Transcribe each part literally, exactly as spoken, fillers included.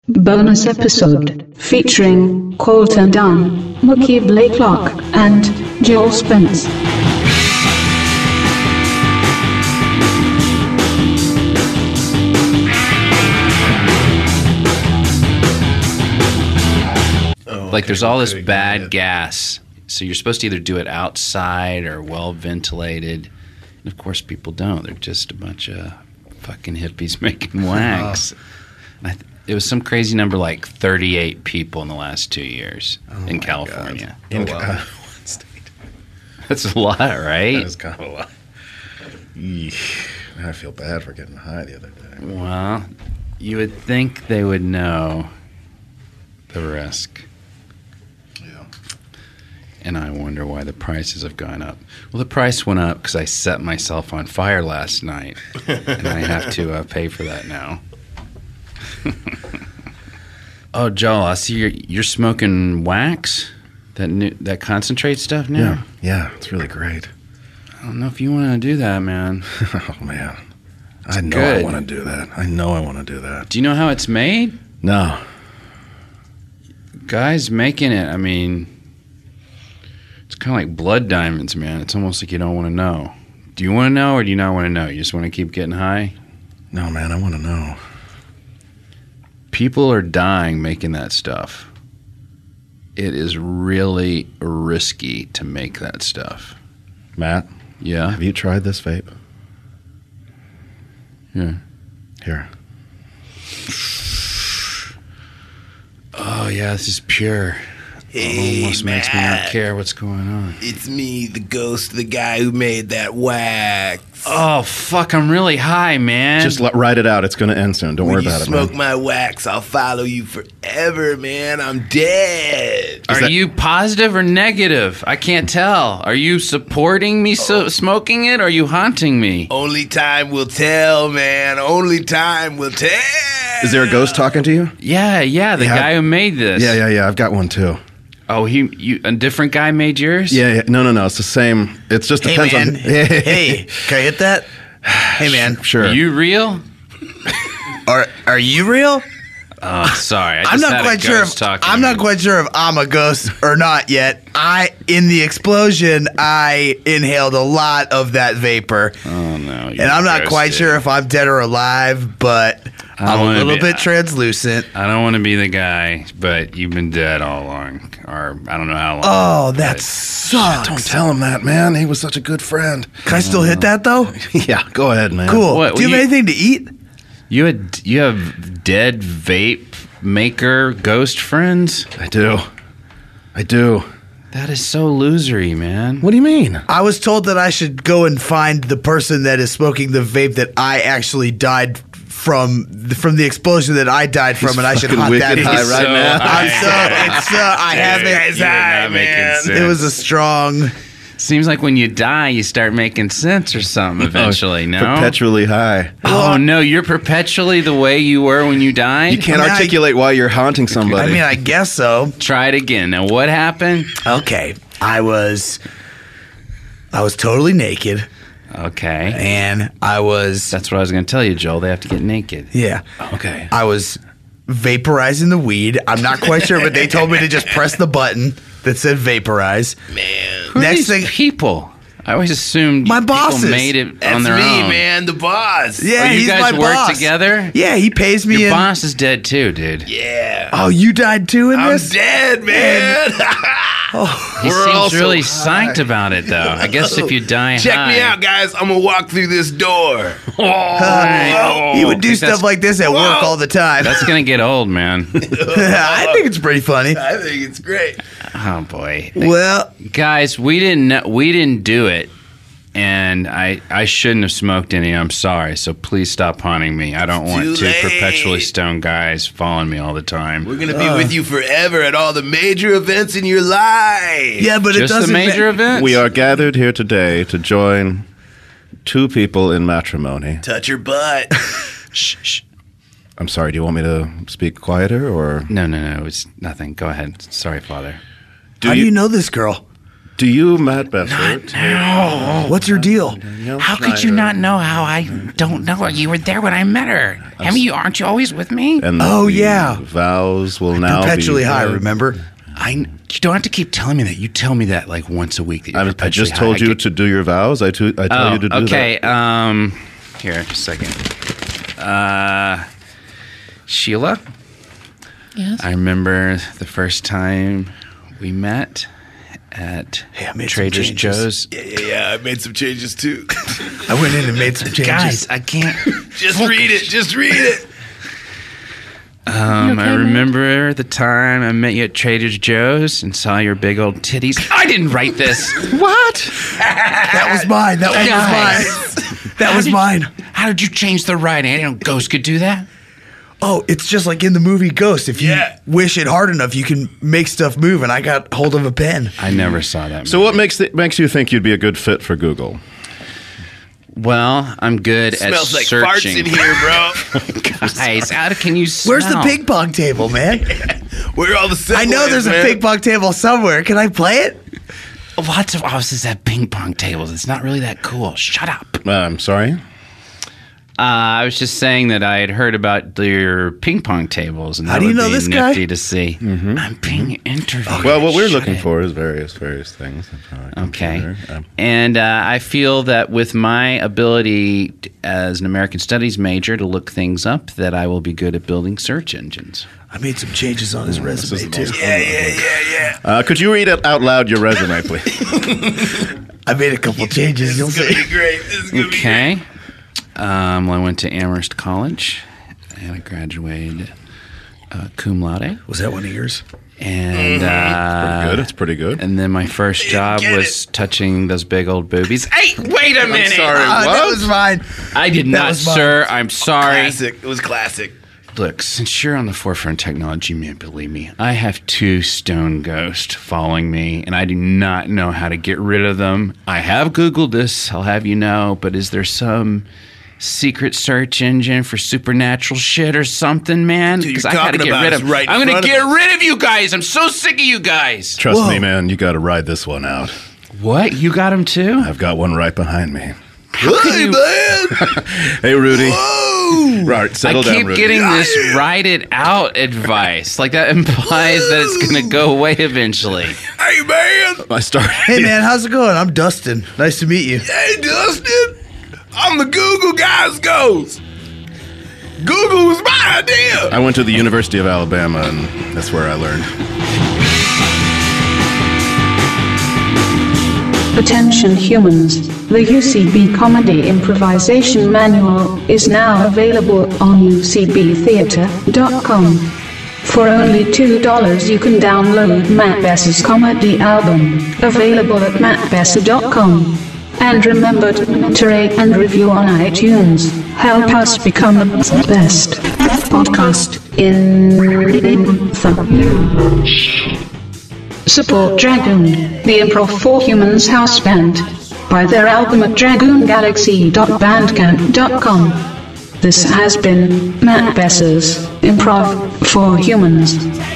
Bonus episode featuring Colton Dunn, Mookie Blakelock, and Joel Spence. Like, there's all this bad gas. So you're supposed to either do it outside or well ventilated. And of course, people don't. They're just a bunch of fucking hippies making wax. I th- it was some crazy number, like thirty-eight people in the last two years oh in California. God. In oh, wow. uh, what state? That's a lot, right? That is kind of a lot. Eesh. I feel bad for getting high the other day. Well, you would think they would know the risk. And I wonder why the prices have gone up. Well, the price went up because I set myself on fire last night, and I have to uh, pay for that now. Oh, Joel, I see you're, you're smoking wax, that new, that concentrate stuff now? Yeah, yeah, it's really great. I don't know if you want to do that, man. Oh, man. It's I know good. I want to do that. I know I want to do that. Do you know how it's made? No. Guys making it, I mean... It's kind of like blood diamonds, man. It's almost like you don't want to know. Do you want to know or do you not want to know? You just want to keep getting high? No, man, I want to know. People are dying making that stuff. It is really risky to make that stuff. Matt? Yeah? Have you tried this vape? Yeah. Here. Oh, yeah, this is pure. Hey, it almost Matt. makes me not care what's going on. It's me, the ghost, the guy who made that wax. Oh, fuck, I'm really high, man. Just let, write it out. It's going to end soon. Don't when worry you about it, smoke man. my wax, I'll follow you forever, man. I'm dead. Are that- you positive or negative? I can't tell. Are you supporting me so- smoking it or are you haunting me? Only time will tell, man. Only time will tell. Is there a ghost talking to you? Yeah, yeah, the Yeah. guy who made this. Yeah, yeah, yeah. I've got one, too. Oh, he, you, a different guy made yours? Yeah, yeah. No, no, no. It's the same. It just Hey, depends man. on... Hey, can I hit that? Hey, man. Sure. Are you real? Are are you real? Oh, sorry. I just I'm had not a quite sure. ghost If, talking I'm to not me. quite sure if I'm a ghost or not yet. I in the explosion, I inhaled a lot of that vapor, Oh, no. and I'm not quite sure if I'm dead or alive. But I I'm a wanna little be- bit translucent. I don't want to be the guy, but you've been dead all along. Or I don't know how long. Oh, that but- sucks. Don't tell him that, man. He was such a good friend. Can I still hit that though? Yeah, go ahead, man. Cool. What, Do you you- have anything to eat? You had you have dead vape maker ghost friends? I do. I do. That is so losery, man. What do you mean? I was told that I should go and find the person that is smoking the vape that I actually died from from the explosion that I died from, He's and I should fucking hunt that. wicked high person. right so now. I'm so it's so I haven't. You're not making sense. It was a strong. Seems like when you die, you start making sense or something eventually, no? Perpetually high. Oh, no, you're perpetually the way you were when you died? You can't I mean, I- articulate why you're haunting I somebody. mean, I guess so. Try it again. Now, what happened? Okay, I was, I was totally naked, Okay. and I was, That's what I was going to tell you, Joel. They have to get naked. yeah, okay. I was vaporizing the weed. I'm not quite sure, but they told me to just press the button that said vaporize. Man. Who are Next these thing- people? I always assumed My people bosses. made it That's on their me, own. man. The boss. Yeah, Oh, you he's guys my work boss. together? Yeah, he pays me. Your in, boss is dead too, dude. Yeah. Oh, you died too in I'm this? dead, man. He We're seems also really high. psyched about it, though. I guess if you die Check high, me out, guys. I'm going to walk through this door. Uh, he would do think stuff that's- like this at work Whoa. all the time. that's gonna get old, man. I think it's pretty funny. I think it's great. Oh boy, Well, guys, we didn't know, we didn't do it, and I I shouldn't have smoked any. I'm sorry. So please stop haunting me. I don't want too two late. perpetually stoned guys following me all the time. We're going to be with you forever at all the major events in your life. yeah, but it Just the doesn't. major ma- events. We are gathered here today to join two people in matrimony. Touch your butt. Shh, shh. I'm sorry, do you want me to speak quieter or No, no, no. It's nothing. Go ahead. Sorry, Father. How do you know this girl? Do you, Matt Bessert? No. What's your deal? How could you not know how I don't know her? You were there when I met her. I mean, you aren't you always with me? And Oh, the yeah. vows will now Perpetually be high, read. remember? I you don't have to keep telling me that. You tell me that like once a week. That you're I, I perpetually just told high. I you get- to do your vows. I, to, I tell Oh, you to do okay. that. Um, here, just a second. Uh, Sheila, Yes. I remember the first time we met at Hey, I made some Trader changes. Joe's. Yeah, yeah, yeah. I made some changes too. I went in and made some changes. Guys, I can't. Just read it. Just read it. Um, okay, I man? remember the time I met you at Trader Joe's and saw your big old titties. I didn't write this. What? That was mine. That was Guys. mine. That was mine. How did you change the writing? I didn't know ghosts could do that. Oh, it's just like in the movie Ghost. If you Yeah. wish it hard enough, you can make stuff move. And I got hold of a pen. I never saw that. So what makes it, makes you think you'd be a good fit for Google? Well, I'm good at Smells like searching. farts in here, bro. Guys, how can you smell? Where's the ping pong table, man? Where are all the I know there's a man? ping pong table somewhere. Can I play it? Lots of offices have ping pong tables. It's not really that cool. Shut up. Uh, I'm sorry. Uh, I was just saying that I had heard about your ping pong tables, and How that do you would know be this guy? nifty to see. I'm being interviewed. Well, what we're Shut looking it. for is various various things. On a Okay. computer. Um, And uh, I feel that with my ability t- as an American Studies major to look things up, that I will be good at building search engines. I made some changes on his resume, is the too. most- Yeah, yeah, yeah, yeah. Uh, could you read it out loud your resume, please? I made a couple changes. You'll This is gonna see. be great. This is gonna be Okay. Um, well, I went to Amherst College, and I graduated uh, cum laude. Was that one of yours? And Pretty uh, good. It's pretty good. and then my first job get was touching those big old boobies. Hey, wait a minute! sorry. Ah, that What? was mine. I did not, was mine. sir. I'm sorry. Classic. It was classic. Look, since you're on the forefront of technology, you may believe me. I have two stone ghosts following me, and I do not know how to get rid of them. I have Googled this, I'll have you know, but is there some secret search engine for supernatural shit or something, man? Dude, you're I gotta talking get about rid is of. right in I'm gonna front of get us. rid of you guys. I'm so sick of you guys. Trust Whoa. me, man. You got to ride this one out. What? You got them too? I've got one right behind me. Hey, man. Hey, Rudy. Whoa. Right, settle I down, keep Rudy. getting this write it out advice. Like that implies that it's going to go away eventually. Hey, man. I started. Hey, man, how's it going? I'm Dustin. Nice to meet you. Hey, Dustin. I'm the Google Guys Ghost. Google was my idea. I went to the University of Alabama, and that's where I learned. Attention humans, the U C B Comedy Improvisation Manual is now available on u c b theater dot com. For only two dollars you can download Matt Besser's comedy album, available at matt besser dot com. And remember to rate and review on iTunes. Help us become the best podcast in the Support Dragoon, the Improv for Humans house band, by their album at dragoon galaxy dot bandcamp dot com. This has been Matt Besser's Improv for Humans.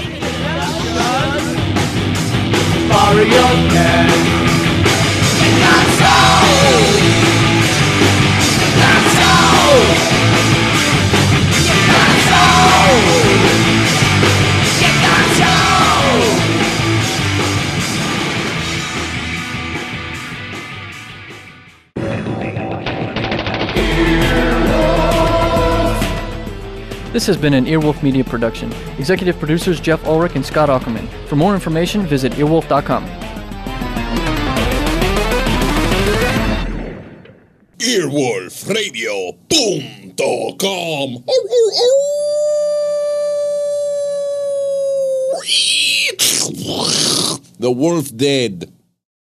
This has been an Earwolf Media production. Executive producers Jeff Ulrich and Scott Ackerman. For more information, visit earwolf dot com. earwolf radio punto com. The wolf dead.